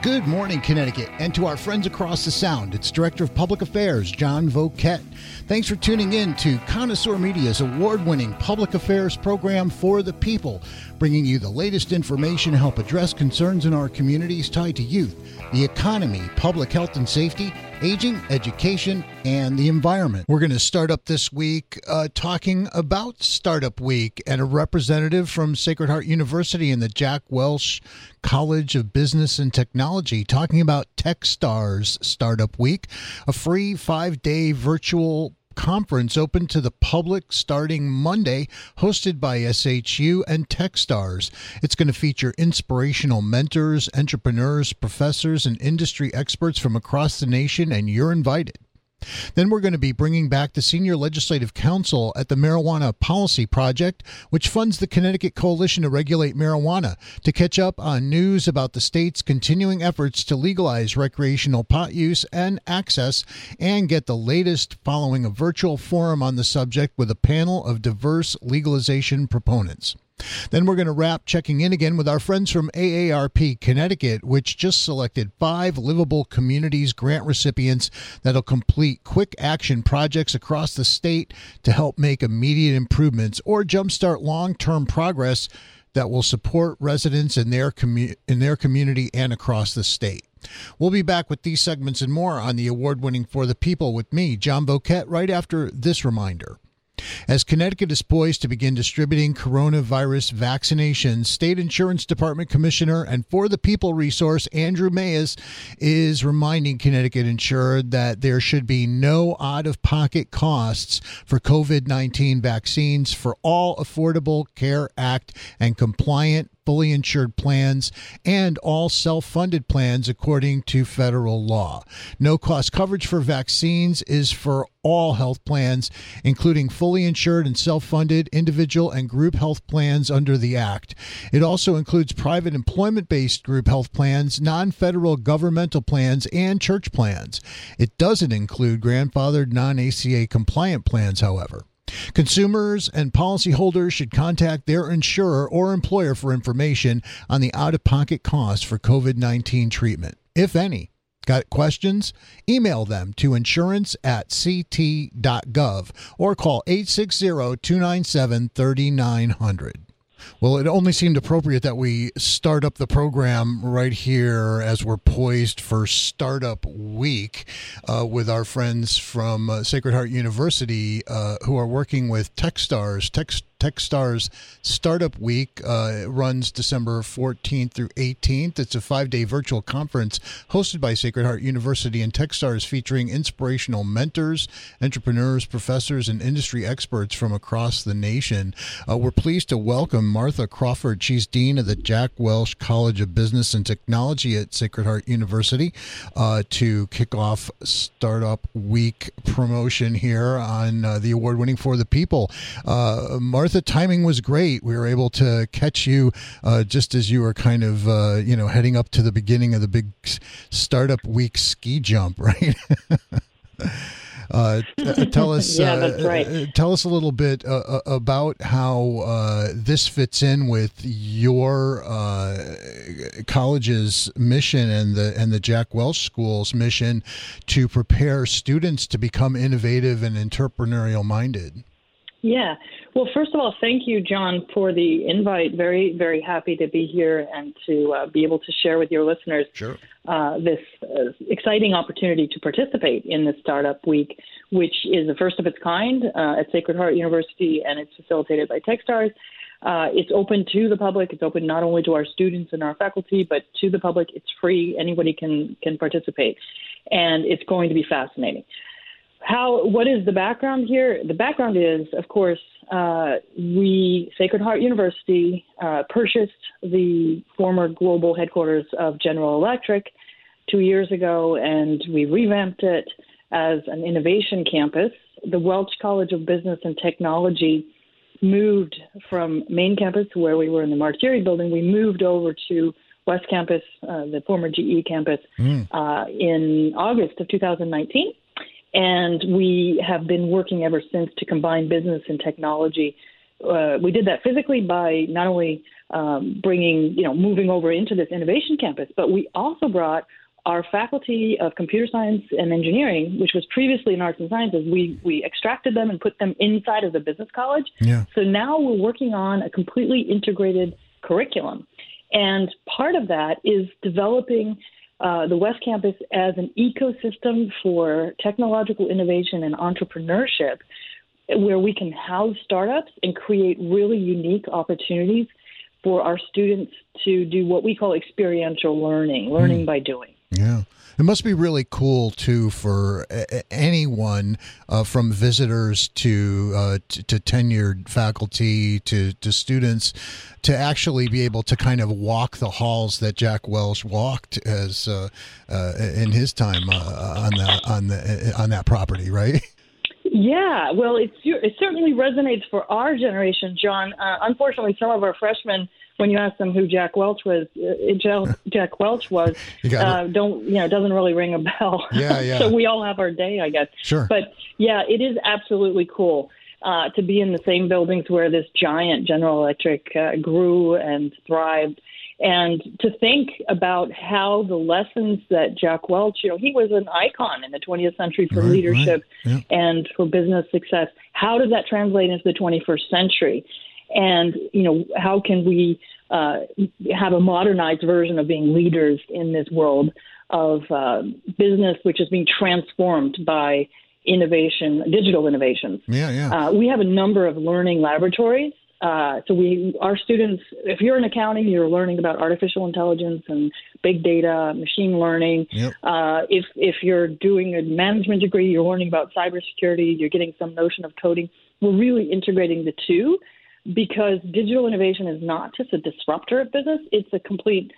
Good morning, Connecticut, and to our friends across the Sound, it's Director of Public Affairs, John Voket. Thanks for tuning in to Connoisseur Media's award-winning public affairs program for the people, bringing you the latest information to help address concerns in our communities tied to youth, the economy, public health and safety, aging, education, and the environment. We're going to start up this week talking about Startup Week and a representative from Sacred Heart University and the Jack Welch College of Business and Technology talking about Techstars Startup Week, a free 5-day virtual conference open to the public starting Monday, hosted by SHU and Techstars. It's going to feature inspirational mentors, entrepreneurs, professors, and industry experts from across the nation, and you're invited. Then we're going to be bringing back the Senior Legislative Council at the Marijuana Policy Project, which funds the Connecticut Coalition to Regulate Marijuana, to catch up on news about the state's continuing efforts to legalize recreational pot use and access, and get the latest following a virtual forum on the subject with a panel of diverse legalization proponents. Then we're going to wrap checking in again with our friends from AARP Connecticut, which just selected 5 Livable Communities grant recipients that'll complete quick action projects across the state to help make immediate improvements or jumpstart long-term progress that will support residents in their community and across the state. We'll be back with these segments and more on the award-winning For the People with me, John Voket, right after this reminder. As Connecticut is poised to begin distributing coronavirus vaccinations, State Insurance Department Commissioner and For the People resource Andrew Mayes is reminding Connecticut insured that there should be no out-of-pocket costs for COVID-19 vaccines for all Affordable Care Act and compliant fully insured plans and all self-funded plans according to federal law. No-cost coverage for vaccines is for all health plans, including fully insured and self-funded individual and group health plans under the Act. It also includes private employment-based group health plans, non-federal governmental plans, and church plans. It doesn't include grandfathered non-ACA compliant plans, however. Consumers and policyholders should contact their insurer or employer for information on the out-of-pocket costs for COVID-19 treatment, if any. Got questions? Email them to insurance@ct.gov or call 860-297-3900. Well, it only seemed appropriate that we start up the program right here as we're poised for Startup Week with our friends from Sacred Heart University who are working with Techstars. Techstars Startup Week runs December 14th through 18th. It's a 5-day virtual conference hosted by Sacred Heart University and Techstars, featuring inspirational mentors, entrepreneurs, professors, and industry experts from across the nation. We're pleased to welcome Martha Crawford. She's Dean of the Jack Welch College of Business and Technology at Sacred Heart University to kick off Startup Week promotion here on the award-winning For the People. Martha, timing was great. We were able to catch you just as you were kind of, heading up to the beginning of the big Startup Week ski jump, right? Tell us, yeah, that's right. Tell us a little bit about how this fits in with your college's mission and the Jack Welch School's mission to prepare students to become innovative and entrepreneurial minded. Yeah. Well, first of all, thank you, John, for the invite. Very, very happy to be here and to be able to share with your listeners this exciting opportunity to participate in the Startup Week, which is the first of its kind at Sacred Heart University, and it's facilitated by Techstars. It's open to the public. It's open not only to our students and our faculty, but to the public. It's free. Anybody can participate, and it's going to be fascinating. What is the background here? The background is, of course, Sacred Heart University purchased the former global headquarters of General Electric 2 years ago, and we revamped it as an innovation campus. The Welch College of Business and Technology moved from main campus, where we were in the Martieri building. We moved over to West Campus, the former GE campus, in August of 2019. And we have been working ever since to combine business and technology. We did that physically by not only moving over into this innovation campus. But we also brought our faculty of computer science and engineering, which was previously in arts and sciences. We extracted them and put them inside of the business college. Yeah. So now we're working on a completely integrated curriculum. And part of that is developing the West Campus as an ecosystem for technological innovation and entrepreneurship, where we can house startups and create really unique opportunities for our students to do what we call experiential learning by doing. Yeah. It must be really cool, too, for anyone from visitors to tenured faculty to students to actually be able to kind of walk the halls that Jack Welch walked as in his time on that property, right? Yeah, well, it certainly resonates for our generation, John. Unfortunately, some of our freshmen, when you ask them who Jack Welch was, doesn't really ring a bell. Yeah. So we all have our day, I guess. Sure. But yeah, it is absolutely cool to be in the same buildings where this giant General Electric grew and thrived. And to think about how the lessons that Jack Welch, he was an icon in the 20th century for leadership and for business success. How does that translate into the 21st century? And, how can we have a modernized version of being leaders in this world of business, which is being transformed by innovation, digital innovations? Yeah. We have a number of learning laboratories. Our students, if you're in accounting, you're learning about artificial intelligence and big data, machine learning. Yep. If you're doing a management degree, you're learning about cybersecurity, you're getting some notion of coding. We're really integrating the two because digital innovation is not just a disruptor of business, it's a complete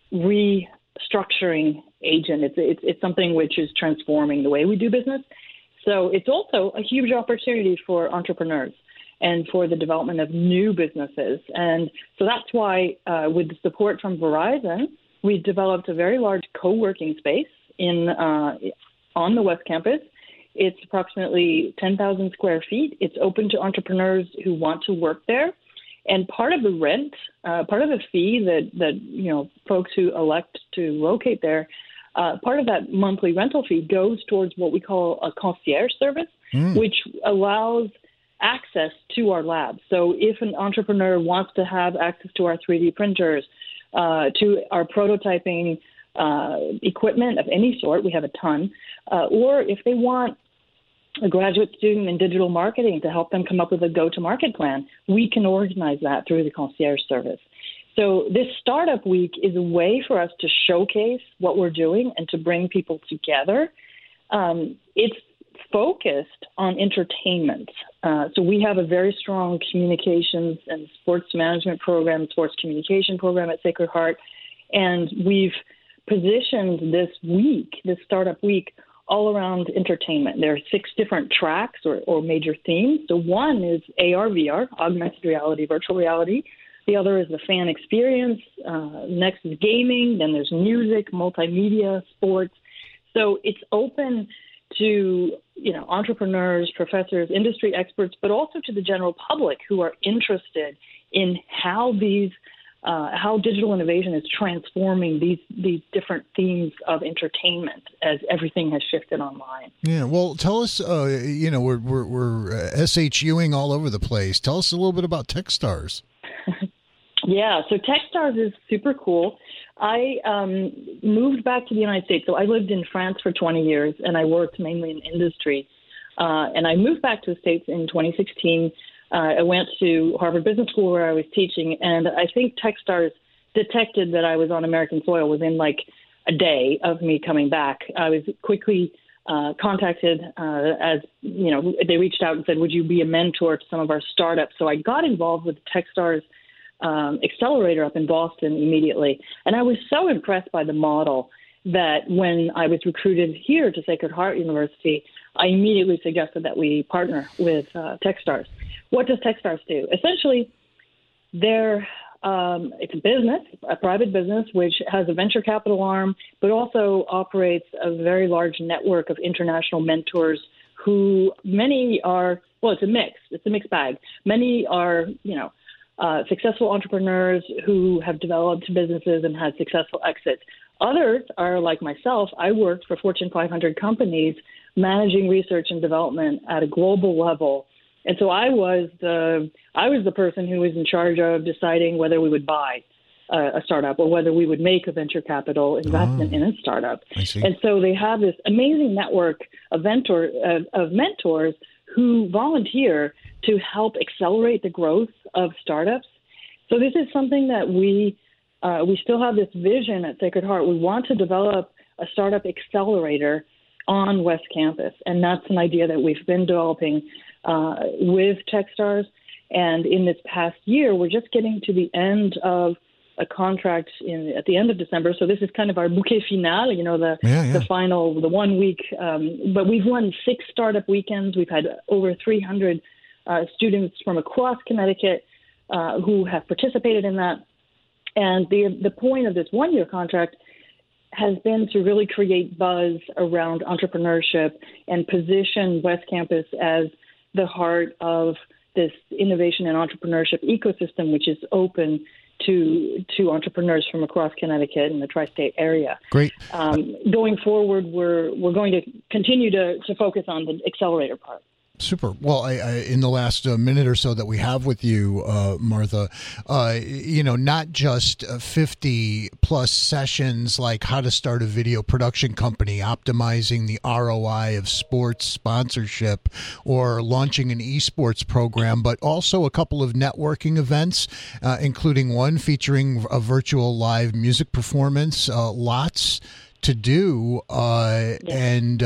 restructuring agent. It's something which is transforming the way we do business. So it's also a huge opportunity for entrepreneurs and for the development of new businesses. And so that's why, with the support from Verizon, we developed a very large co-working space on the West Campus. It's approximately 10,000 square feet. It's open to entrepreneurs who want to work there. And part of the rent, part of the fee that folks who elect to locate there, part of that monthly rental fee goes towards what we call a concierge service, which allows access to our labs. So if an entrepreneur wants to have access to our 3D printers, to our prototyping equipment of any sort, we have a ton, or if they want a graduate student in digital marketing to help them come up with a go-to-market plan, we can organize that through the concierge service. So this startup week is a way for us to showcase what we're doing and to bring people together. It's focused on entertainment. So we have a very strong communications and sports management program, sports communication program at Sacred Heart. And we've positioned this week, this startup week, all around entertainment. There are 6 different tracks or major themes. So one is AR, VR, augmented reality, virtual reality. The other is the fan experience. Next is gaming. Then there's music, multimedia, sports. So it's open to entrepreneurs, professors, industry experts, but also to the general public who are interested in how digital innovation is transforming these different themes of entertainment as everything has shifted online. Yeah, well, tell us. We're SHUing all over the place. Tell us a little bit about Techstars. Yeah, so Techstars is super cool. I moved back to the United States. So I lived in France for 20 years, and I worked mainly in industry. And I moved back to the States in 2016. I went to Harvard Business School where I was teaching, and I think Techstars detected that I was on American soil within like a day of me coming back. I was quickly contacted as, they reached out and said, would you be a mentor to some of our startups? So I got involved with Techstars accelerator up in Boston immediately. And I was so impressed by the model that when I was recruited here to Sacred Heart University, I immediately suggested that we partner with Techstars. What does Techstars do? Essentially, it's a business, a private business, which has a venture capital arm, but also operates a very large network of international mentors who many are, well, it's a mixed bag. Many are, successful entrepreneurs who have developed businesses and had successful exits. Others are like myself. I worked for Fortune 500 companies managing research and development at a global level. And so I was the person who was in charge of deciding whether we would buy a startup or whether we would make a venture capital investment in a startup. And so they have this amazing network of mentors who volunteer to help accelerate the growth of startups. So this is something that we still have this vision at Sacred Heart. We want to develop a startup accelerator on West Campus, and that's an idea that we've been developing with Techstars. And in this past year, we're just getting to the end of a contract at the end of December. So this is kind of our bouquet final, the final, the 1 week. But we've won 6 startup weekends. We've had over 300 students from across Connecticut who have participated in that. And the point of this 1-year contract has been to really create buzz around entrepreneurship and position West Campus as the heart of this innovation and entrepreneurship ecosystem, which is open to entrepreneurs from across Connecticut and the tri-state area. Great. Going forward, we're going to continue to focus on the accelerator part. Super. Well, I in the last minute or so that we have with you, Martha, not just 50 plus sessions like how to start a video production company, optimizing the ROI of sports sponsorship, or launching an esports program, but also a couple of networking events, including one featuring a virtual live music performance, lots to do, and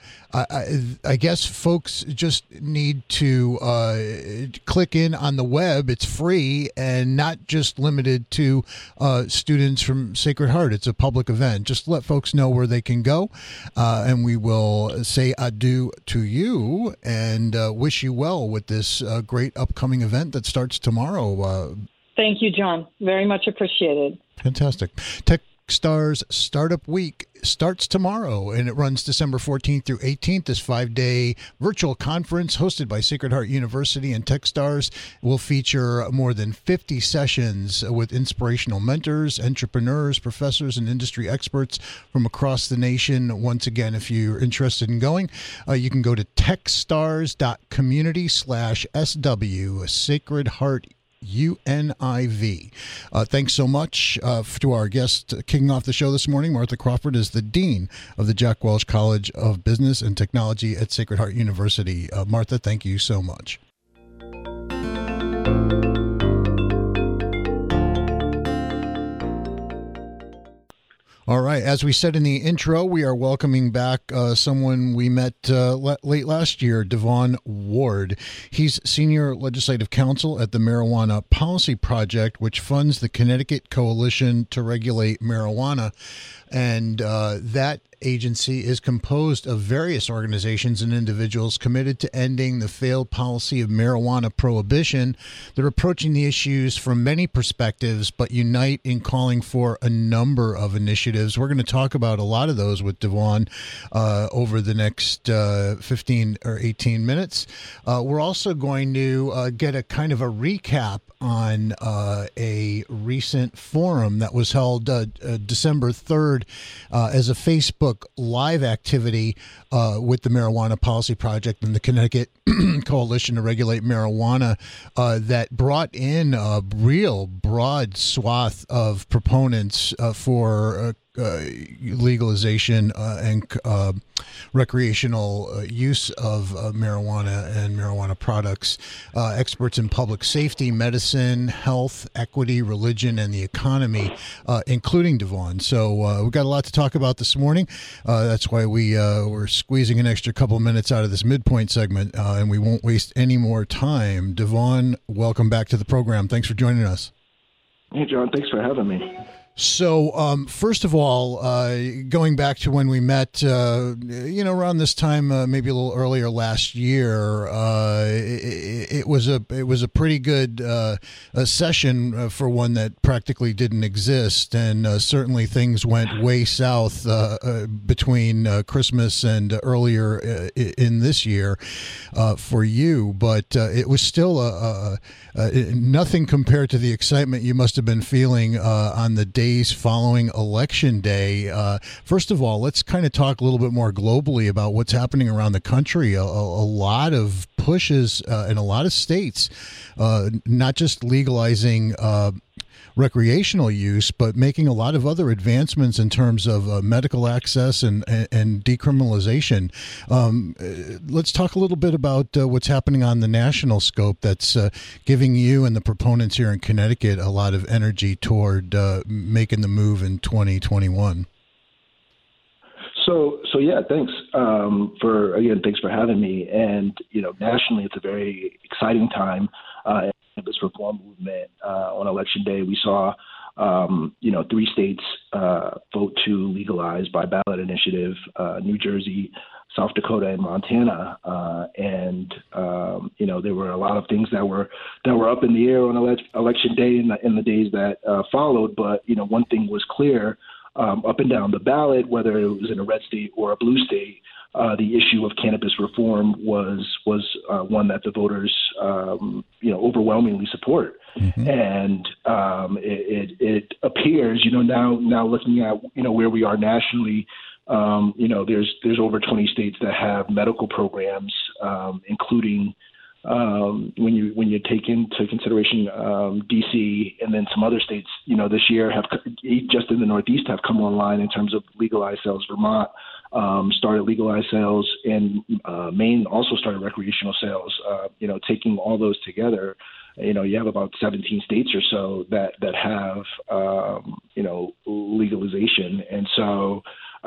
I guess folks just need to click in on the web. It's free and not just limited to students from Sacred Heart. It's a public event. Just let folks know where they can go, and we will say adieu to you and wish you well with this great upcoming event that starts tomorrow. Thank you, John. Very much appreciated. Fantastic. Techstars Startup Week starts tomorrow, and it runs December 14th through 18th. This 5-day virtual conference hosted by Sacred Heart University and Techstars will feature more than 50 sessions with inspirational mentors, entrepreneurs, professors, and industry experts from across the nation. Once again, if you're interested in going, you can go to techstars.community/SW, Sacred Heart UNIV. Thanks so much to our guest kicking off the show this morning. Martha Crawford is the Dean of the Jack Welch College of Business and Technology at Sacred Heart University. Martha, thank you so much. All right. As we said in the intro, we are welcoming back someone we met late last year, Devon Ward. He's Senior Legislative Counsel at the Marijuana Policy Project, which funds the Connecticut Coalition to Regulate Marijuana. And that agency is composed of various organizations and individuals committed to ending the failed policy of marijuana prohibition. They're approaching the issues from many perspectives, but unite in calling for a number of initiatives. We're going to talk about a lot of those with Devon over the next 15 or 18 minutes. We're also going to get a kind of a recap on a recent forum that was held December 3rd as a Facebook Live activity with the Marijuana Policy Project and the Connecticut Coalition to Regulate Marijuana that brought in a real broad swath of proponents for legalization and recreational use of marijuana and marijuana products, experts in public safety, medicine, health, equity, religion, and the economy, including Devon. So we've got a lot to talk about this morning. That's why we're squeezing an extra couple minutes out of this midpoint segment, and we won't waste any more time. Devon, welcome back to the program. Thanks for joining us. Hey, John. Thanks for having me. So, first of all, going back to when we met, around this time, maybe a little earlier last year, it was a pretty good session for one that practically didn't exist, and certainly things went way south between Christmas and earlier in this year for you. But it was still nothing compared to the excitement you must have been feeling on the days following Election Day. First of all, let's kind of talk a little bit more globally about what's happening around the country. A lot of pushes in a lot of states, not just legalizing recreational use, but making a lot of other advancements in terms of medical access and decriminalization. Let's talk a little bit about what's happening on the national scope that's giving you and the proponents here in Connecticut a lot of energy toward making the move in 2021. So yeah, thanks thanks for having me. And nationally, it's a very exciting time. Cannabis reform movement. On Election Day, we saw 3 states vote to legalize by ballot initiative: New Jersey, South Dakota, and Montana. There were a lot of things that were up in the air on Election Day in the days that followed. But one thing was clear. Up and down the ballot, whether it was in a red state or a blue state, the issue of cannabis reform was one that the voters, overwhelmingly support. Mm-hmm. And it appears, now looking at where we are nationally, there's over 20 states that have medical programs, including. When you take into consideration D.C. and then some other states, this year have just in the Northeast have come online in terms of legalized sales. Vermont started legalized sales, and Maine also started recreational sales. Taking all those together, you have about 17 states or so that have legalization, and so.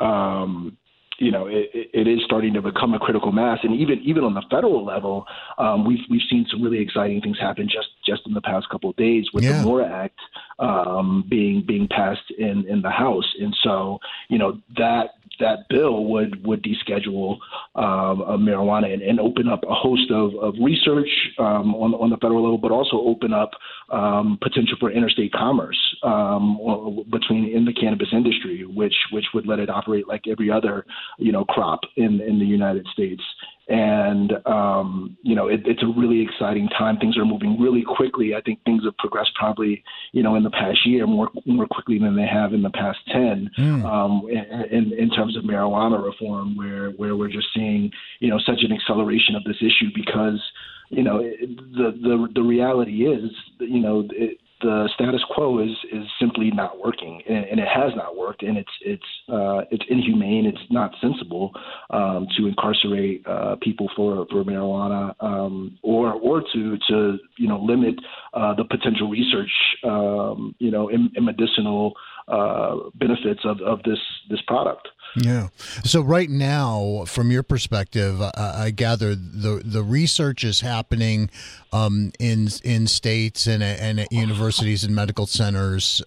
It is starting to become a critical mass, and even on the federal level, we've seen some really exciting things happen just in the past couple of days with the MORA Act being passed in the House, and so that bill would deschedule marijuana and open up a host of research on the federal level, but also open up potential for interstate commerce in the cannabis industry, which would let it operate like every other crop in the United States. And, it's a really exciting time. Things are moving really quickly. I think things have progressed probably, in the past year more quickly than they have in the past 10 in terms of marijuana reform, where we're just seeing, such an acceleration of this issue because, the reality is, the status quo is simply not working, and it has not worked, and it's inhumane. It's not sensible to incarcerate people for marijuana or to limit the potential research and medicinal benefits of this product. Yeah. So right now, from your perspective, I gather the research is happening in states and at universities and medical centers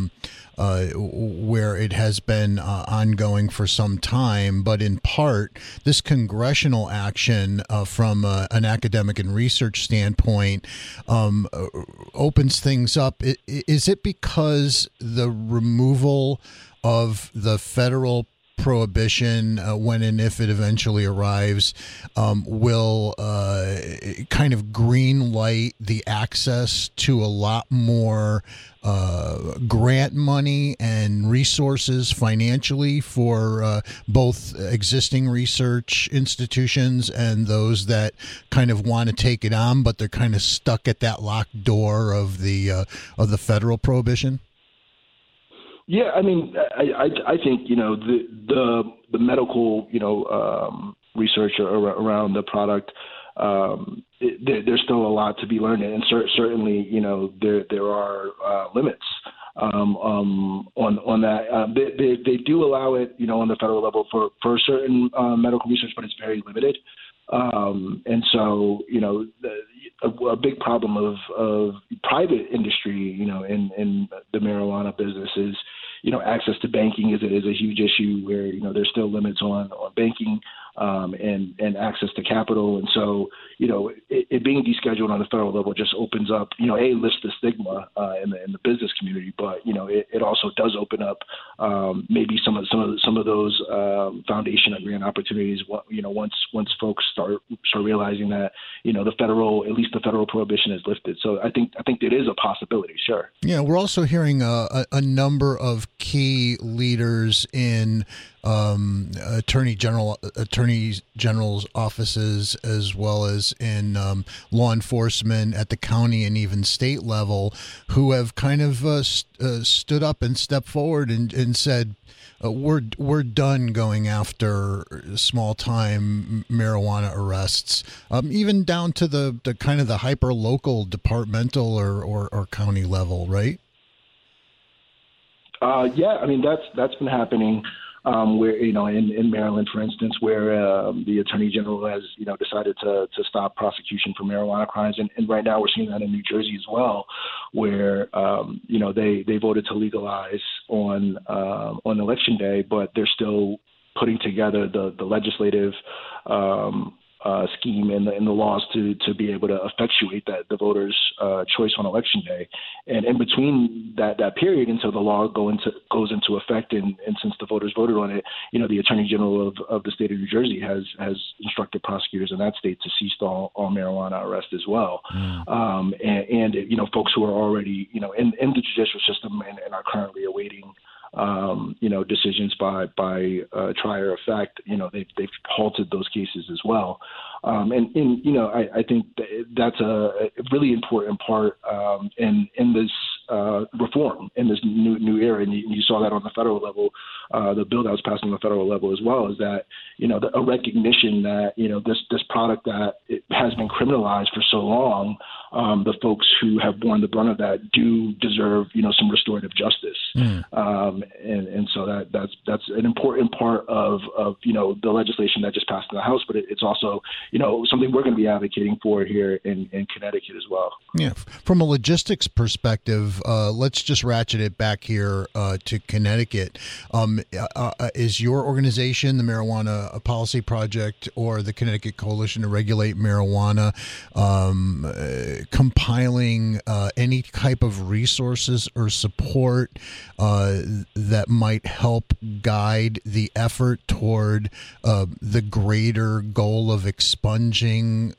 where it has been ongoing for some time. But in part, this congressional action from an academic and research standpoint opens things up. Is it because the removal of the federal prohibition, when and if it eventually arrives, will kind of green light the access to a lot more grant money and resources financially for both existing research institutions and those that kind of want to take it on, but they're kind of stuck at that locked door of the federal prohibition? Yeah, I mean, I think the medical research around the product. There's still a lot to be learned, and certainly there are limits on that. They do allow it on the federal level for certain medical research, but it's very limited. And so, a big problem of private industry, in the marijuana business is, access to banking is a huge issue where, there's still limits on banking and access to capital. And so, it being descheduled on the federal level just opens up, lifts the stigma in the business community, but, it also does open up maybe some of those foundation and grant opportunities, once folks start realizing that, at least the federal prohibition is lifted. So I think it is a possibility. Sure. Yeah. We're also hearing a number of key leaders in attorney general's offices, as well as in law enforcement at the county and even state level, who have kind of stood up and stepped forward and said, we're done going after small time marijuana arrests, even down to the kind of the hyper local departmental or county level, right? Yeah, I mean that's been happening. Where in Maryland, for instance, where the Attorney General has decided to stop prosecution for marijuana crimes, and right now we're seeing that in New Jersey as well, where they voted to legalize on Election Day, but they're still putting together the legislative scheme and the laws to be able to effectuate the voters' choice on Election Day. And in between that period until the law goes into effect, and since the voters voted on it, the Attorney General of the state of New Jersey has instructed prosecutors in that state to cease all marijuana arrests as well. And folks who are already in the judicial system and are currently awaiting decisions by trier of fact, they've halted those cases as well. I think that's a really important part in this reform, in this new era. And you saw that on the federal level, the bill that was passed on the federal level as well, is that, a recognition that, this product that it has been criminalized for so long, the folks who have borne the brunt of that do deserve, some restorative justice. And so that's an important part of the legislation that just passed in the House, but it's also, something we're going to be advocating for here in Connecticut as well. Yeah. From a logistics perspective, let's just ratchet it back here to Connecticut. Is your organization, the Marijuana Policy Project, or the Connecticut Coalition to Regulate Marijuana, compiling any type of resources or support that might help guide the effort toward the greater goal of expunging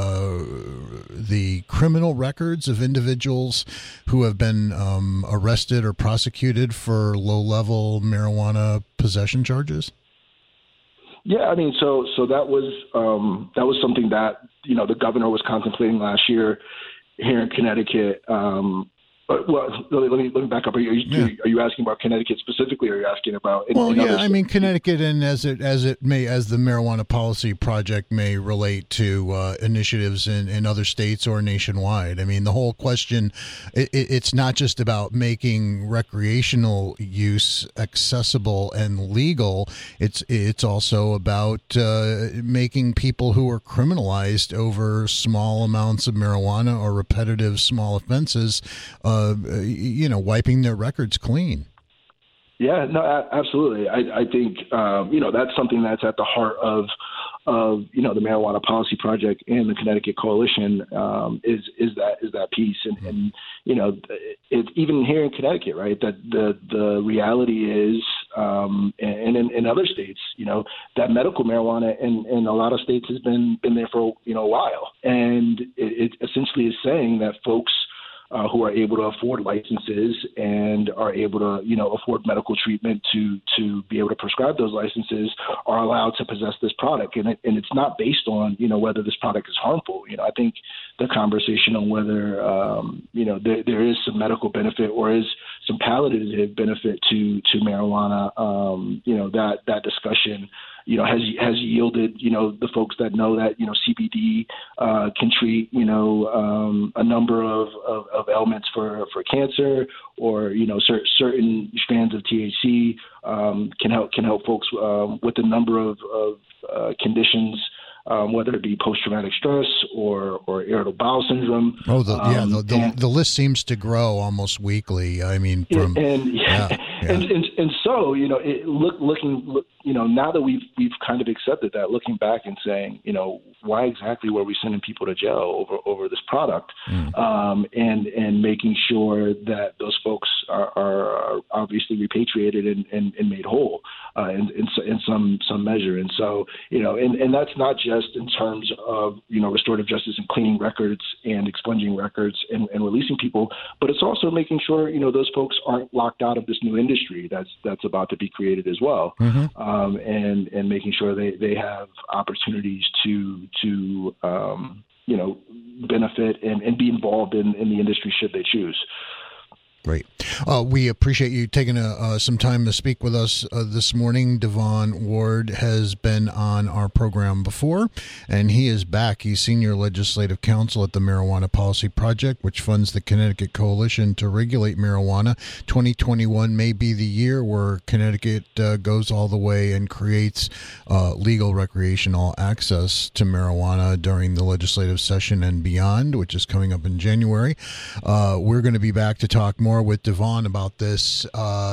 the criminal records of individuals who have been arrested or prosecuted for low-level marijuana possession charges? Yeah, I mean, so that was something that the governor was contemplating last year here in Connecticut. Well, let me back up. Are you asking about Connecticut specifically, or are you asking about? I mean Connecticut, and as the Marijuana Policy Project may relate to initiatives in other states or nationwide. I mean, the whole question, it's not just about making recreational use accessible and legal. It's also about making people who are criminalized over small amounts of marijuana or repetitive small offenses, wiping their records clean. Yeah, no, absolutely. I think, that's something that's at the heart of the Marijuana Policy Project and the Connecticut Coalition, is that piece. And it's even here in Connecticut, right, that the reality is, and in other states, that medical marijuana in a lot of states has been there for, a while. And it essentially is saying that folks who are able to afford licenses and are able to, afford medical treatment to be able to prescribe those licenses are allowed to possess this product. And it's not based on, whether this product is harmful. I think the conversation on whether, there is some medical benefit or is some palliative benefit to marijuana, that discussion, has yielded, the folks that know that, CBD can treat, a number of ailments for cancer, or, certain strands of THC can help folks with a number of conditions whether it be post-traumatic stress or irritable bowel syndrome. Oh, the list seems to grow almost weekly. I mean, from and so looking now that we've kind of accepted that, looking back and saying, why exactly were we sending people to jail over this product, and making sure that those folks are obviously repatriated and made whole in some measure. And so and that's not just in terms of restorative justice and cleaning records and expunging records and releasing people, but it's also making sure those folks aren't locked out of this new industry that's about to be created as well, and making sure they have opportunities to benefit and be involved in the industry should they choose. Great. We appreciate you taking some time to speak with us this morning. Devon Ward has been on our program before, and he is back. He's Senior Legislative Counsel at the Marijuana Policy Project, which funds the Connecticut Coalition to Regulate Marijuana. 2021 may be the year where Connecticut goes all the way and creates legal recreational access to marijuana during the legislative session and beyond, which is coming up in January. We're going to be back to talk more with Devon about this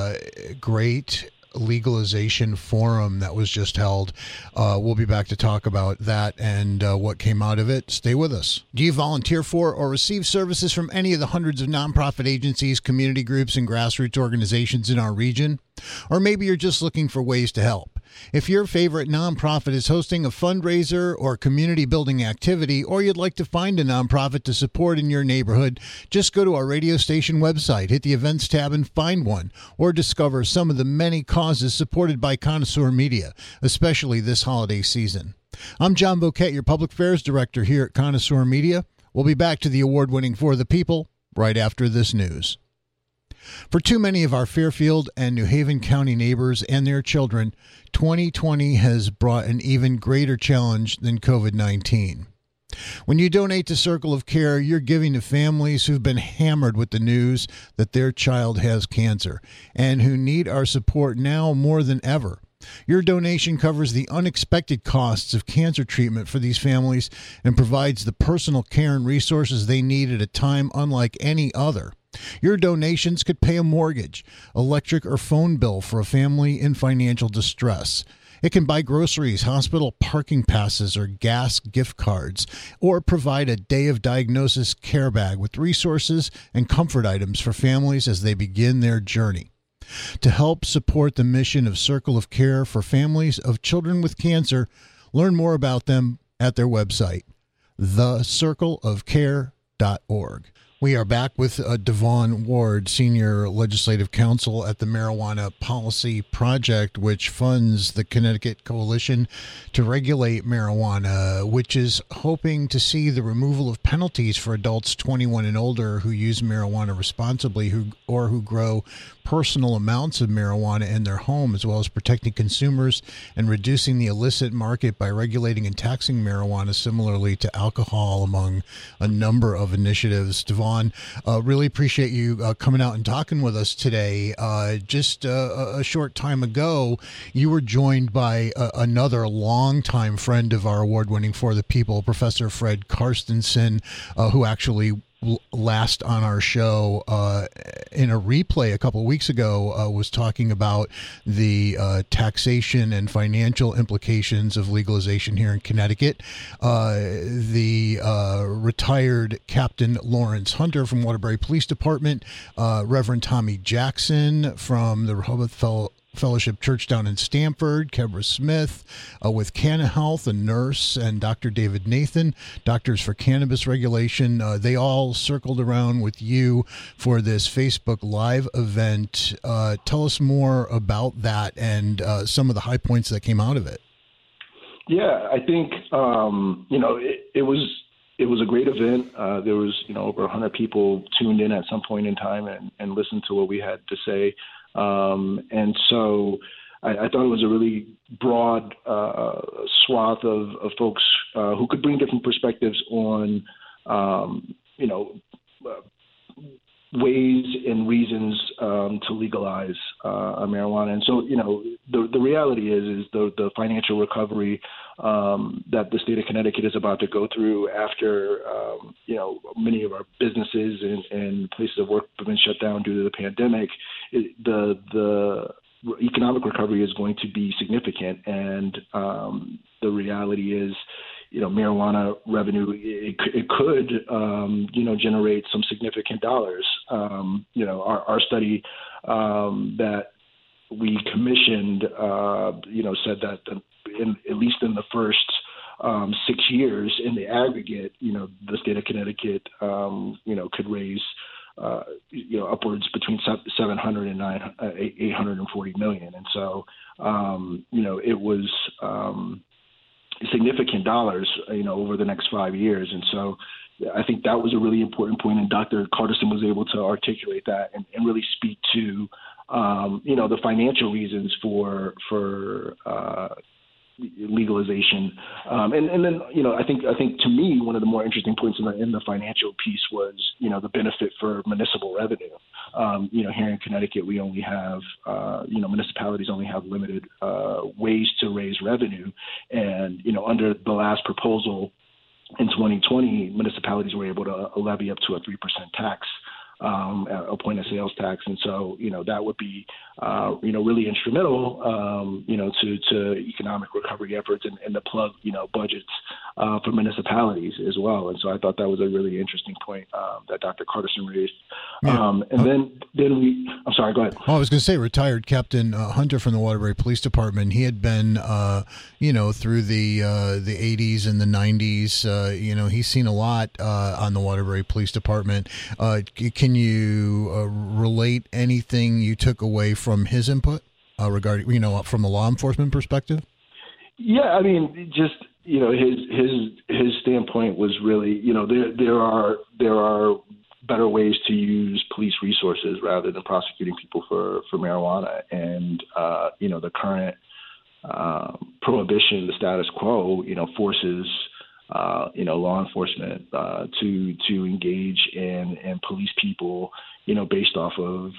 great legalization forum that was just held. We'll be back to talk about that and what came out of it. Stay with us. Do you volunteer for or receive services from any of the hundreds of nonprofit agencies, community groups, and grassroots organizations in our region? Or maybe you're just looking for ways to help. If your favorite nonprofit is hosting a fundraiser or community building activity, or you'd like to find a nonprofit to support in your neighborhood, just go to our radio station website, hit the events tab and find one, or discover some of the many causes supported by Connoisseur Media, especially this holiday season. I'm John Boquette, your Public Affairs Director here at Connoisseur Media. We'll be back to the award-winning For the People right after this news. For too many of our Fairfield and New Haven County neighbors and their children, 2020 has brought an even greater challenge than COVID-19. When you donate to Circle of Care, you're giving to families who've been hammered with the news that their child has cancer and who need our support now more than ever. Your donation covers the unexpected costs of cancer treatment for these families and provides the personal care and resources they need at a time unlike any other. Your donations could pay a mortgage, electric or phone bill for a family in financial distress. It can buy groceries, hospital parking passes, or gas gift cards, or provide a day of diagnosis care bag with resources and comfort items for families as they begin their journey. To help support the mission of Circle of Care for families of children with cancer, learn more about them at their website, thecircleofcare.org. We are back with Devon Ward, Senior Legislative Counsel at the Marijuana Policy Project, which funds the Connecticut Coalition to Regulate Marijuana, which is hoping to see the removal of penalties for adults 21 and older who use marijuana responsibly or who grow personal amounts of marijuana in their home, as well as protecting consumers and reducing the illicit market by regulating and taxing marijuana similarly to alcohol, among a number of initiatives. Devon, really appreciate you coming out and talking with us today. Just a short time ago, you were joined by another longtime friend of our award-winning For the People, Professor Fred Carstensen, who actually last on our show in a replay a couple of weeks ago was talking about the taxation and financial implications of legalization here in Connecticut. The retired Captain Lawrence Hunter from Waterbury Police Department, Reverend Tommy Jackson from the Rehoboth Fellowship Church down in Stamford, Kebra Smith with Canna Health, a nurse, and Dr. David Nathan, Doctors for Cannabis Regulation. They all circled around with you for this Facebook Live event. Tell us more about that and some of the high points that came out of it. Yeah, I think, it was a great event. There was, over 100 people tuned in at some point in time and listened to what we had to say. And so I thought it was a really broad swath of folks who could bring different perspectives on, ways and reasons to legalize marijuana. And so, the reality is the financial recovery that the state of Connecticut is about to go through after, many of our businesses and places of work have been shut down due to the pandemic. The economic recovery is going to be significant, and the reality is, marijuana revenue, it could, generate some significant dollars. Our study that we commissioned, said that at least in the first 6 years in the aggregate, the state of Connecticut, could raise, upwards between 700 and 840 million. And so, it was significant dollars, over the next 5 years. And so I think that was a really important point, and Dr. Carterson was able to articulate that and really speak to, the financial reasons for legalization. And then, I think to me, one of the more interesting points in the financial piece was, the benefit for municipal revenue. Here in Connecticut, we only have, municipalities only have limited ways to raise revenue. And, under the last proposal in 2020, municipalities were able to levy up to a 3% tax, a point of sales tax. And so, that would be, really instrumental, to economic recovery efforts and to plug, budgets for municipalities as well. And so I thought that was a really interesting point that Dr. Carterson raised. Yeah. I'm sorry, go ahead. Well, I was going to say retired Captain Hunter from the Waterbury Police Department. He had been, through the 80s and the 90s, he's seen a lot on the Waterbury Police Department. Can you relate anything you took away from his input regarding, from a law enforcement perspective? Yeah, I mean, just, his standpoint was really, there are better ways to use police resources rather than prosecuting people for marijuana. And, the current prohibition, the status quo, forces, law enforcement to engage and police people, based off of,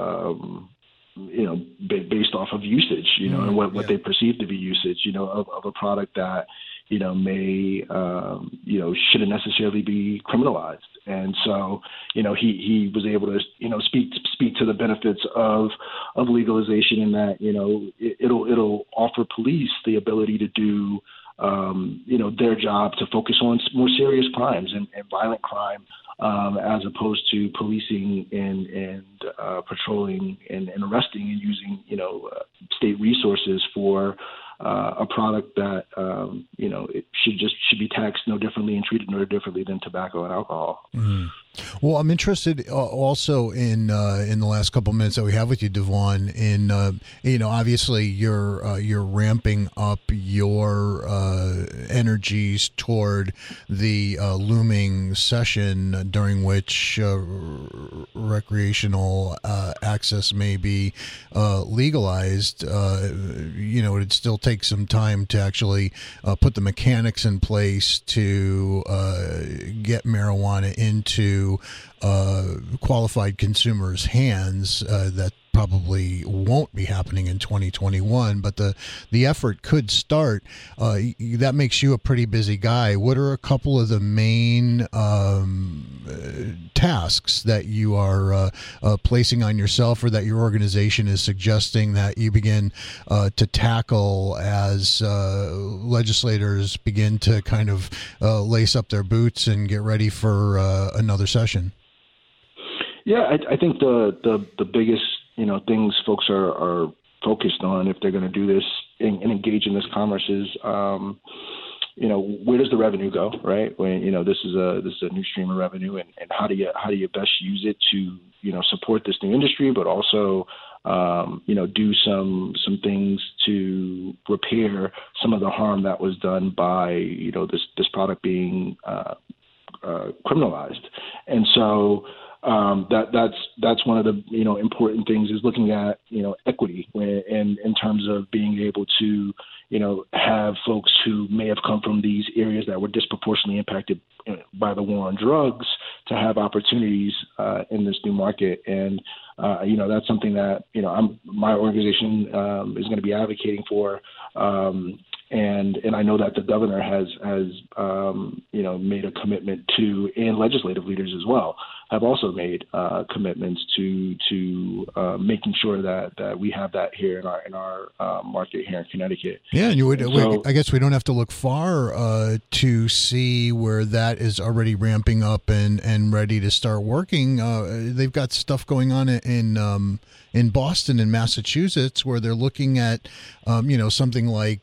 based off of usage, and what they perceive to be usage, of a product that, may, shouldn't necessarily be criminalized. And so, he was able to, speak to the benefits of legalization in that, it'll offer police the ability to do, their job to focus on more serious crimes and violent crime, as opposed to policing and patrolling and arresting and using, state resources for a product that, it should be taxed no differently and treated no differently than tobacco and alcohol. Mm-hmm. Well, I'm interested also in the last couple of minutes that we have with you, Devon. In obviously you're ramping up your energies toward the looming session during which recreational access may be legalized. It'd still take some time to actually put the mechanics in place to get marijuana into qualified consumers' hands. That probably won't be happening in 2021, but the effort could start. That makes you a pretty busy guy. What are a couple of the main tasks that you are placing on yourself, or that your organization is suggesting that you begin to tackle as legislators begin to kind of lace up their boots and get ready for another session? Yeah, I think the biggest things folks are focused on if they're going to do this and engage in this commerce is, where does the revenue go, right? When this is a new stream of revenue, and how do you best use it to support this new industry, but also do some things to repair some of the harm that was done by this product being criminalized. And so that's one of the important things is looking at equity in terms of being able to have folks who may have come from these areas that were disproportionately impacted by the war on drugs to have opportunities in this new market. And that's something that my organization is going to be advocating for. And I know that the governor has made a commitment to, and legislative leaders as well have also made commitments to making sure that we have that here in our market here in Connecticut. Yeah, and I guess we don't have to look far to see where that is already ramping up and ready to start working. They've got stuff going on in Boston and Massachusetts, where they're looking at, something like,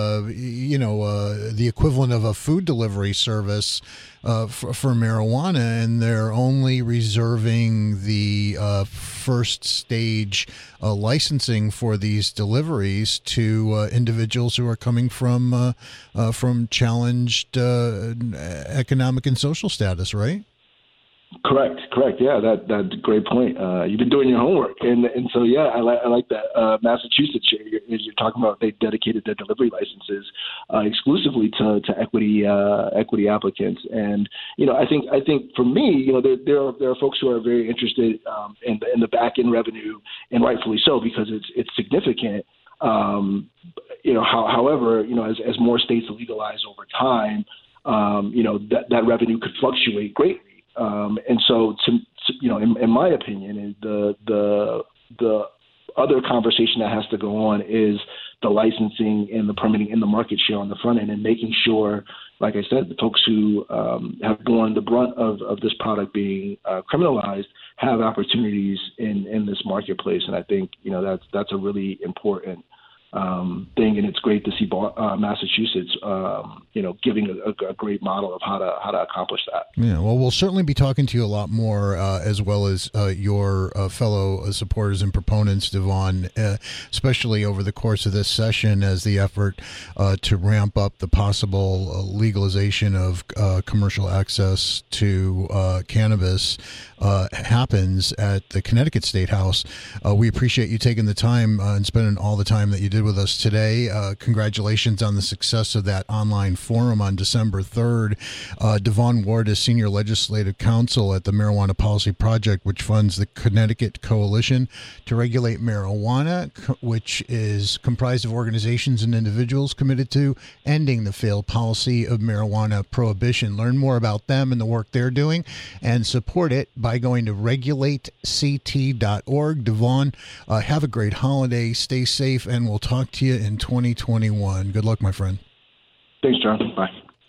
the equivalent of a food delivery service for marijuana, and they're only reserving the first stage licensing for these deliveries to individuals who are coming from challenged economic and social status, right? Correct. Yeah, that's a great point. You've been doing your homework, and so yeah, I like that. Massachusetts, you're talking about, they dedicated their delivery licenses exclusively to equity applicants, and I think for me, there are folks who are very interested in the back end revenue, and rightfully so, because it's significant. However, as more states legalize over time, that revenue could fluctuate greatly. And so, in my opinion, the other conversation that has to go on is the licensing and the permitting and the market share on the front end, and making sure, like I said, the folks who have borne the brunt of this product being criminalized have opportunities in this marketplace. And I think that's a really important thing, and it's great to see Massachusetts, giving a great model of how to accomplish that. Yeah, well, we'll certainly be talking to you a lot more, as well as your fellow supporters and proponents, Devon, especially over the course of this session, as the effort to ramp up the possible legalization of commercial access to cannabis happens at the Connecticut State House. We appreciate you taking the time and spending all the time that you did with us today. Congratulations on the success of that online forum on December 3rd. Devon Ward is Senior Legislative Counsel at the Marijuana Policy Project, which funds the Connecticut Coalition to Regulate Marijuana, which is comprised of organizations and individuals committed to ending the failed policy of marijuana prohibition. Learn more about them and the work they're doing, and support it by going to regulatect.org. Devon, have a great holiday. Stay safe, and we'll talk to you in 2021. Good luck, my friend. Thanks, John. Bye.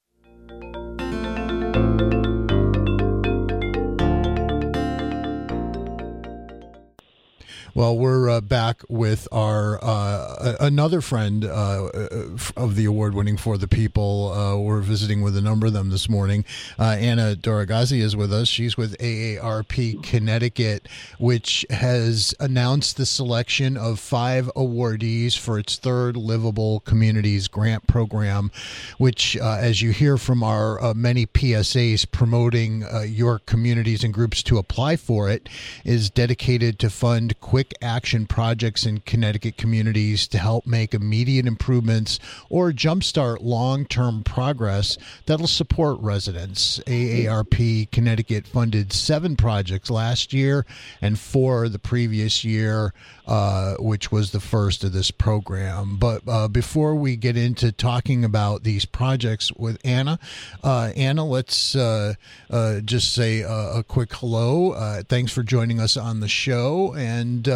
Well, we're back with our another friend of the award-winning For the People. We're visiting with a number of them this morning. Anna Doragazi is with us. She's with AARP Connecticut, which has announced the selection of 5 awardees for its third Livable Communities grant program, which, as you hear from our many PSAs promoting your communities and groups to apply for it, is dedicated to fund quick action projects in Connecticut communities to help make immediate improvements or jumpstart long-term progress that'll support residents. AARP Connecticut funded 7 projects last year and 4 the previous year, which was the first of this program. But before we get into talking about these projects with Anna, let's just say a quick hello. Thanks for joining us on the show. And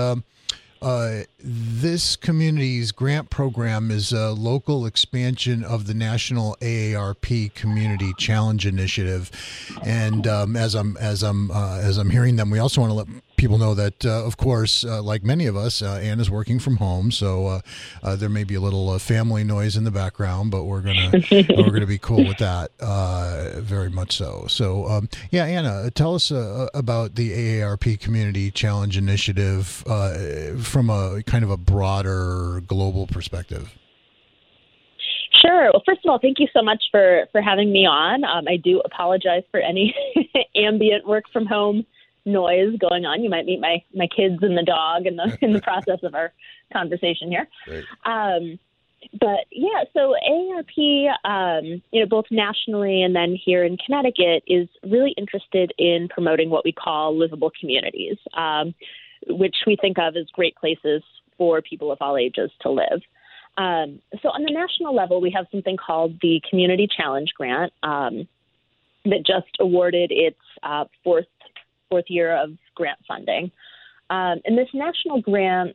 this community's grant program is a local expansion of the national AARP Community Challenge Initiative. And as I'm hearing them, we also want to let people know that, of course, like many of us, Anna's working from home, so there may be a little family noise in the background, but we're gonna be cool with that, very much so. So, yeah, Anna, tell us about the AARP Community Challenge Initiative from a kind of a broader global perspective. Sure. Well, first of all, thank you so much for having me on. I do apologize for any ambient work from home noise going on. You might meet my kids and the dog in the process of our conversation here. Great. But yeah, so AARP, both nationally and then here in Connecticut, is really interested in promoting what we call livable communities, which we think of as great places for people of all ages to live. So on the national level, we have something called the Community Challenge Grant that just awarded its fourth year of grant funding. And this national grant,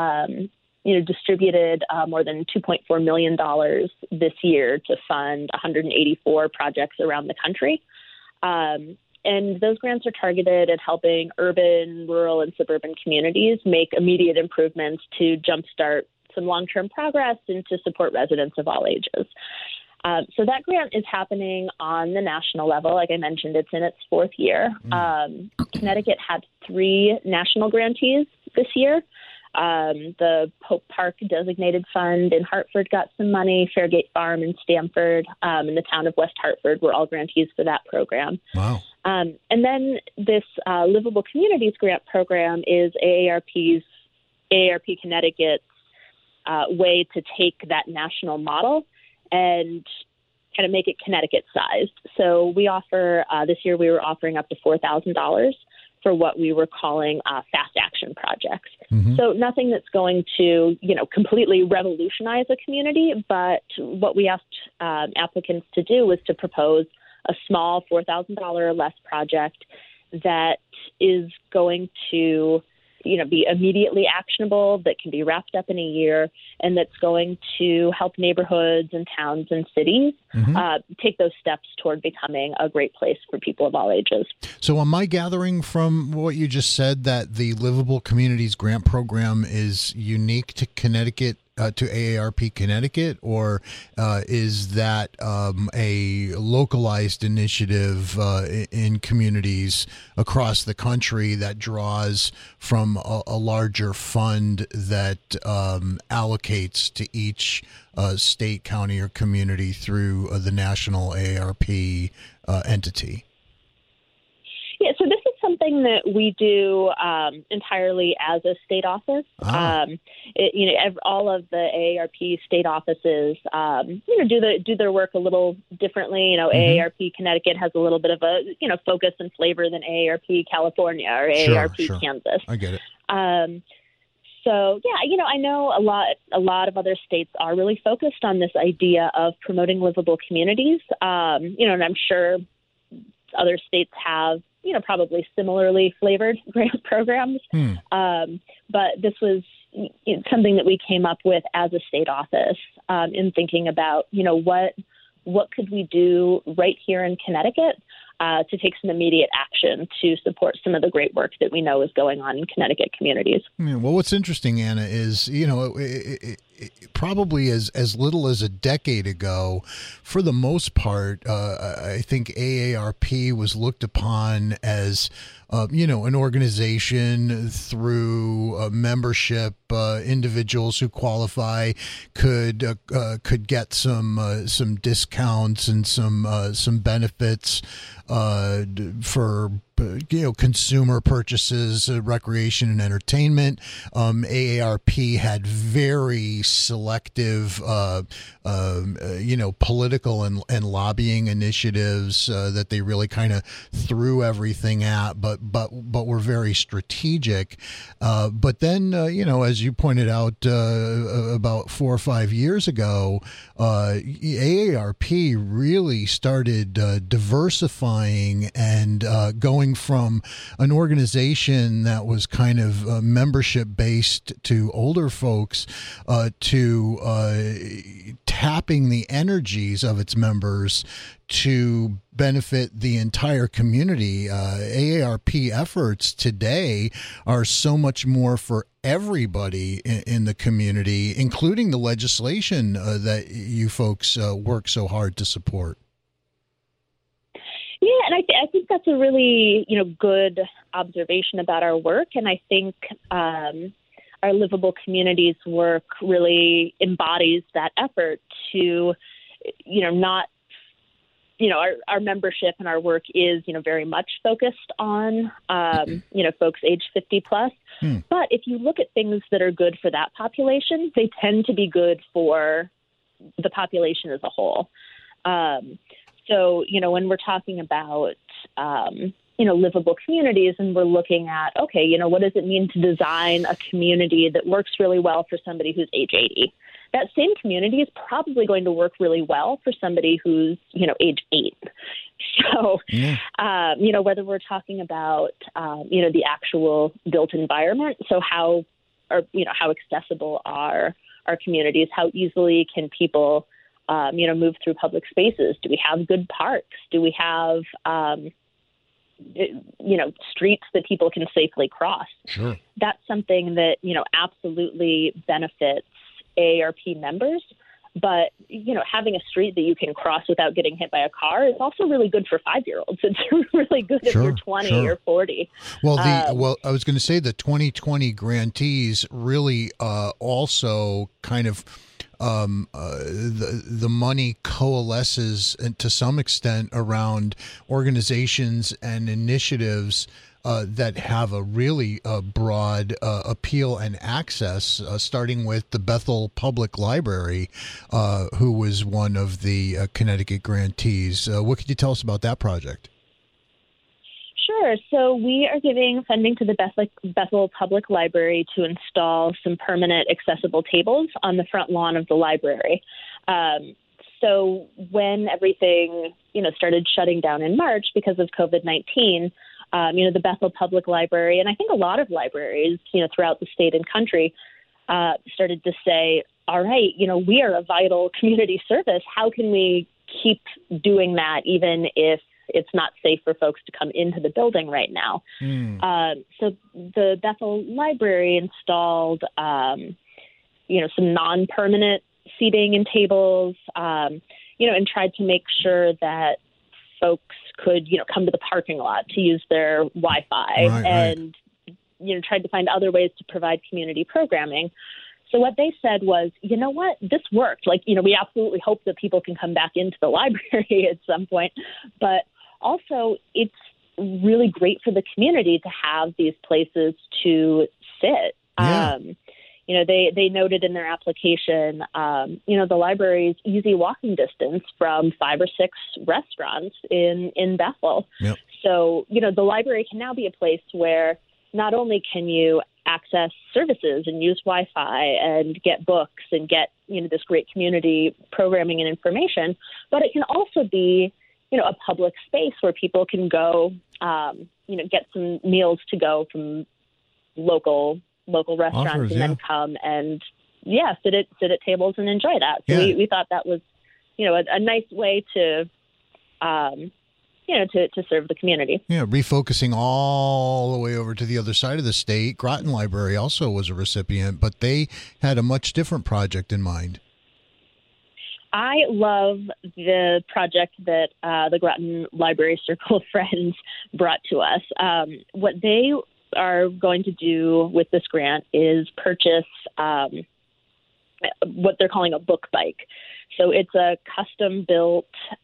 distributed more than $2.4 million this year to fund 184 projects around the country. And those grants are targeted at helping urban, rural, and suburban communities make immediate improvements to jumpstart some long-term progress and to support residents of all ages. So that grant is happening on the national level. Like I mentioned, it's in its fourth year. Connecticut had 3 national grantees this year. The Pope Park Designated Fund in Hartford got some money. Fairgate Farm in Stamford and the town of West Hartford were all grantees for that program. Wow. And then this Livable Communities Grant Program is AARP Connecticut's way to take that national model and kind of make it Connecticut-sized. So we offer, this year we were offering up to $4,000 for what we were calling fast action projects. Mm-hmm. So nothing that's going to, completely revolutionize a community, but what we asked applicants to do was to propose a small $4,000 or less project that is going to, be immediately actionable, that can be wrapped up in a year, and that's going to help neighborhoods and towns and cities take those steps toward becoming a great place for people of all ages. So am I gathering from what you just said that the Livable Communities Grant Program is unique to Connecticut, to AARP Connecticut, or is that a localized initiative in communities across the country that draws from a larger fund that allocates to each state, county, or community through the national AARP entity? Yeah, so this is something that we do entirely as a state office. All of the AARP state offices, do their work a little differently. AARP Connecticut has a little bit of a, focus and flavor than AARP California or AARP Kansas. I get it. So, yeah, I know a lot of other states are really focused on this idea of promoting livable communities, and I'm sure other states have, probably similarly flavored grant programs. But this was something that we came up with as a state office in thinking about, what could we do right here in Connecticut to take some immediate action to support some of the great work that we know is going on in Connecticut communities. Yeah, well, what's interesting, Anna, is, probably as little as a decade ago, for the most part, I think AARP was looked upon as an organization through membership. Individuals who qualify could get some discounts and some benefits for consumer purchases, recreation and entertainment. AARP had very selective, political and lobbying initiatives that they really kind of threw everything at, but were very strategic. But then, as you pointed out about 4 or 5 years ago, AARP really started diversifying and going from an organization that was kind of membership based to older folks to tapping the energies of its members to benefit the entire community. AARP efforts today are so much more for everybody in the community, including the legislation that you folks work so hard to support. Yeah, and I think that's a really, good observation about our work. And I think our Livable Communities work really embodies that effort to, our membership and our work is, very much focused on, folks age 50 plus. But if you look at things that are good for that population, they tend to be good for the population as a whole. So, when we're talking about, livable communities and we're looking at, okay, what does it mean to design a community that works really well for somebody who's age 80? that same community is probably going to work really well for somebody who's, age 8. So, whether we're talking about, the actual built environment, so how accessible are our communities? How easily can people, move through public spaces? Do we have good parks? Do we have, streets that people can safely cross? Sure. That's something that, absolutely benefits AARP members. But, having a street that you can cross without getting hit by a car is also really good for 5-year-olds. It's really good if you're 20 or 40. Well, I was going to say the 2020 grantees really also kind of the money coalesces to some extent around organizations and initiatives that have a really broad appeal and access, starting with the Bethel Public Library, who was one of the Connecticut grantees. What could you tell us about that project? Sure. So we are giving funding to the Bethel Public Library to install some permanent accessible tables on the front lawn of the library. So when everything, started shutting down in March because of COVID-19, the Bethel Public Library, and I think a lot of libraries, throughout the state and country, started to say, all right, we are a vital community service. How can we keep doing that even if it's not safe for folks to come into the building right now? So the Bethel Library installed, some non-permanent seating and tables, and tried to make sure that folks could, come to the parking lot to use their Wi-Fi and, tried to find other ways to provide community programming. So what they said was, what, this worked. We absolutely hope that people can come back into the library at some point, but also it's really great for the community to have these places to sit. Yeah. They noted in their application, the library's easy walking distance from 5 or 6 restaurants in Bethel. Yep. So, the library can now be a place where not only can you access services and use Wi-Fi and get books and get, this great community programming and information, but it can also be, a public space where people can go, get some meals to go from local restaurants and then come and sit at tables and enjoy that. So we thought that was, a nice way to serve the community. Yeah, refocusing all the way over to the other side of the state. Groton Library also was a recipient, but they had a much different project in mind. I love the project that the Groton Library Circle of Friends brought to us. What they are going to do with this grant is purchase what they're calling a book bike. So it's a custom-built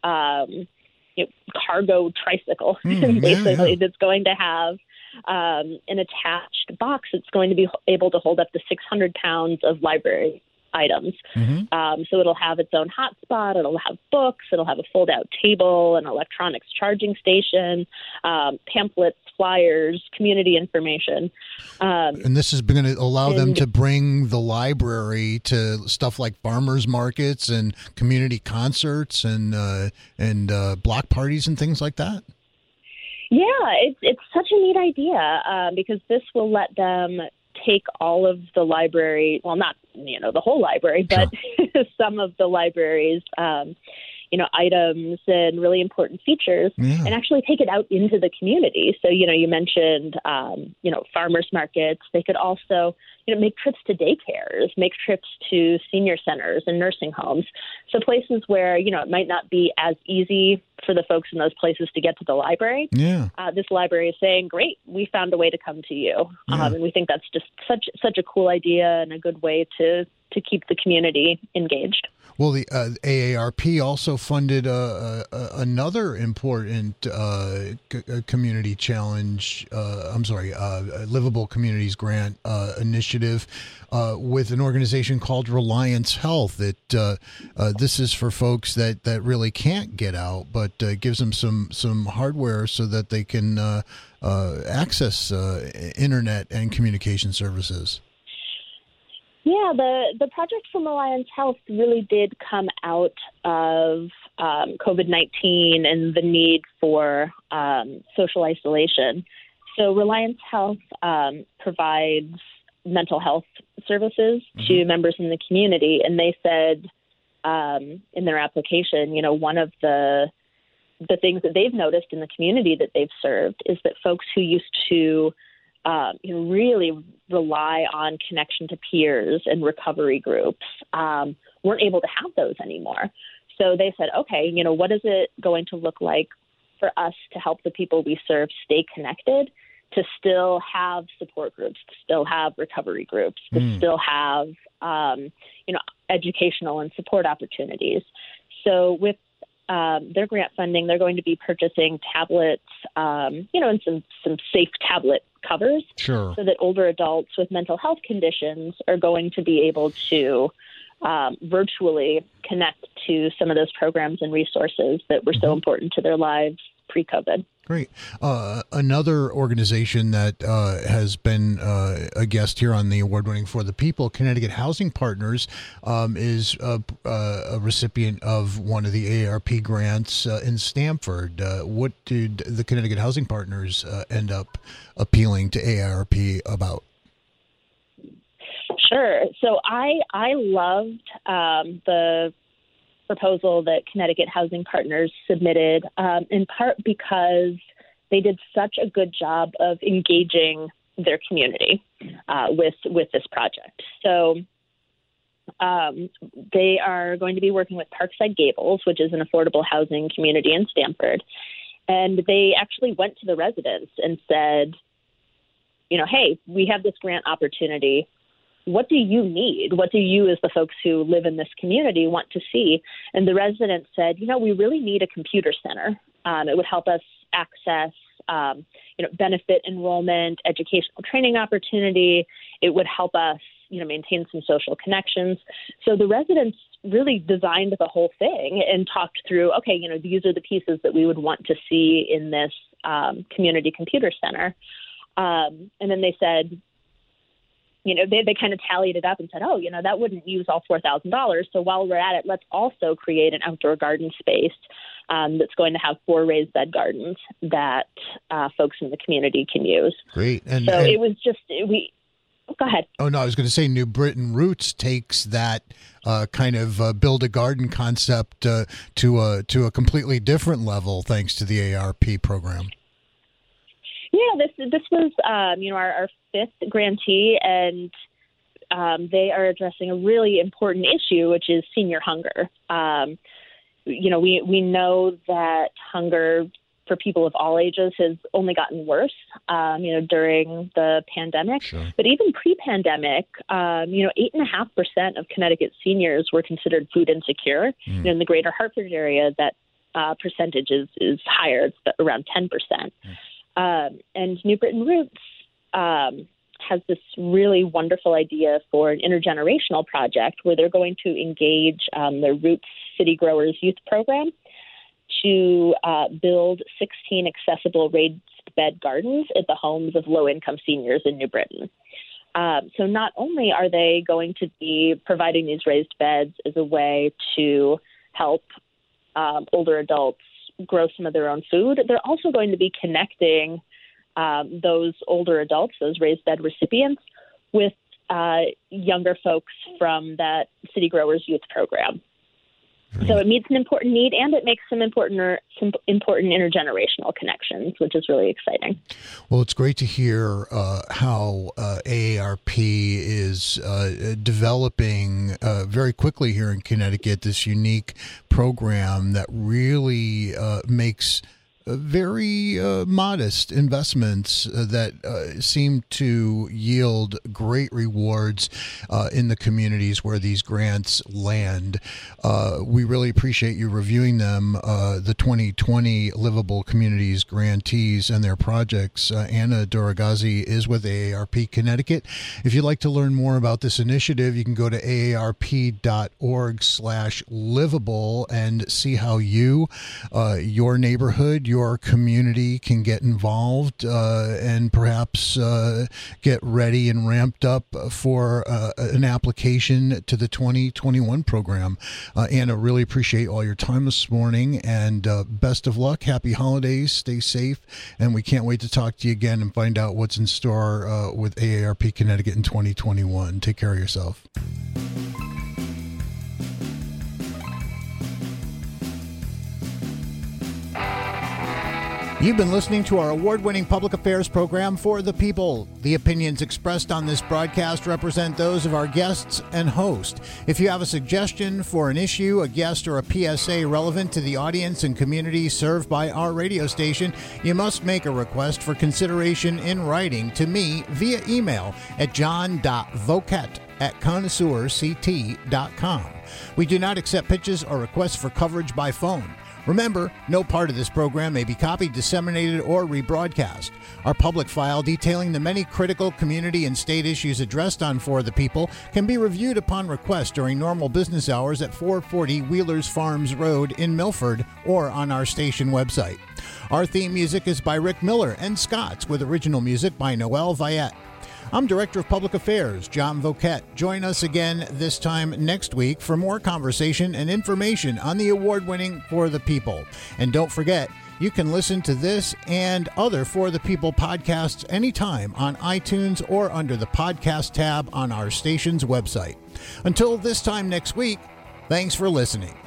cargo tricycle, basically, that's going to have an attached box that's going to be able to hold up to 600 pounds of library items. So it'll have its own hotspot, it'll have books, it'll have a fold-out table, an electronics charging station, pamphlets, flyers, community information. And this is going to allow them to bring the library to stuff like farmers markets and community concerts and block parties and things like that? Yeah, it's such a neat idea because this will let them take all of the library, well, not, the whole library, but some of the library's, items and really important features and actually take it out into the community. So, you mentioned, farmers markets. They could also, make trips to daycares, make trips to senior centers and nursing homes. So places where, it might not be as easy for the folks in those places to get to the library. Yeah. This library is saying, great, we found a way to come to you. And we think that's just such a cool idea and a good way to keep the community engaged. Well, the AARP also funded another important community challenge, Livable Communities Grant initiative with an organization called Reliance Health. This is for folks that really can't get out, but gives them some hardware so that they can access internet and communication services. Yeah, the project from Reliance Health really did come out of COVID-19 and the need for social isolation. So Reliance Health provides mental health services to members in the community, and they said in their application, one of the things that they've noticed in the community that they've served is that folks who used to really rely on connection to peers and recovery groups weren't able to have those anymore. So they said, okay, what is it going to look like for us to help the people we serve stay connected, to still have support groups, to still have recovery groups, to still have, educational and support opportunities. So with their grant funding, they're going to be purchasing tablets, and some safe tablet covers, so that older adults with mental health conditions are going to be able to virtually connect to some of those programs and resources that were so important to their lives pre-COVID. Great. Another organization that has been a guest here on the award-winning For the People, Connecticut Housing Partners, is a recipient of one of the AARP grants in Stamford. What did the Connecticut Housing Partners end up appealing to AARP about? Sure. So I loved the proposal that Connecticut Housing Partners submitted, in part because they did such a good job of engaging their community with this project. So they are going to be working with Parkside Gables, which is an affordable housing community in Stamford. And they actually went to the residents and said, hey, we have this grant opportunity. What do you need? What do you, as the folks who live in this community, want to see? And the residents said, we really need a computer center. It would help us access, benefit enrollment, educational training opportunity. It would help us, maintain some social connections. So the residents really designed the whole thing and talked through, okay, these are the pieces that we would want to see in this community computer center. And then they said, they kind of tallied it up and said, that wouldn't use all $4,000. So while we're at it, let's also create an outdoor garden space that's going to have 4 raised bed gardens that folks in the community can use. Great. It was just, go ahead. Oh, no, I was going to say New Britain Roots takes that kind of build a garden concept to a completely different level thanks to the AARP program. Yeah, this was, our 5th grantee, and they are addressing a really important issue, which is senior hunger. We know that hunger for people of all ages has only gotten worse, during the pandemic. Sure. But even pre-pandemic, 8.5% of Connecticut seniors were considered food insecure. In the greater Hartford area, that percentage is higher. It's around 10%. And New Britain Roots has this really wonderful idea for an intergenerational project where they're going to engage the Roots City Growers Youth Program to build 16 accessible raised bed gardens at the homes of low-income seniors in New Britain. So not only are they going to be providing these raised beds as a way to help older adults grow some of their own food, they're also going to be connecting those older adults, those raised bed recipients, with younger folks from that City Growers Youth Program. Right. So it meets an important need, and it makes some important intergenerational connections, which is really exciting. Well, it's great to hear how AARP is developing very quickly here in Connecticut this unique program that really makes very modest investments that seem to yield great rewards in the communities where these grants land. We really appreciate you reviewing them, the 2020 Livable Communities grantees and their projects. Anna Doragazi is with AARP Connecticut. If you'd like to learn more about this initiative, you can go to aarp.org/livable and see how you, your neighborhood, your community can get involved and perhaps get ready and ramped up for an application to the 2021 program. Anna, really appreciate all your time this morning, and best of luck. Happy holidays. Stay safe, and we can't wait to talk to you again and find out what's in store with AARP Connecticut in 2021. Take care of yourself. You've been listening to our award-winning public affairs program, For the People. The opinions expressed on this broadcast represent those of our guests and host. If you have a suggestion for an issue, a guest, or a PSA relevant to the audience and community served by our radio station, you must make a request for consideration in writing to me via email at john.voket@connoisseurct.com. We do not accept pitches or requests for coverage by phone. Remember, no part of this program may be copied, disseminated, or rebroadcast. Our public file detailing the many critical community and state issues addressed on For the People can be reviewed upon request during normal business hours at 440 Wheelers Farms Road in Milford or on our station website. Our theme music is by Rick Miller and Scott's, with original music by Noel Viette. I'm Director of Public Affairs, John Voket. Join us again this time next week for more conversation and information on the award-winning For the People. And don't forget, you can listen to this and other For the People podcasts anytime on iTunes or under the podcast tab on our station's website. Until this time next week, thanks for listening.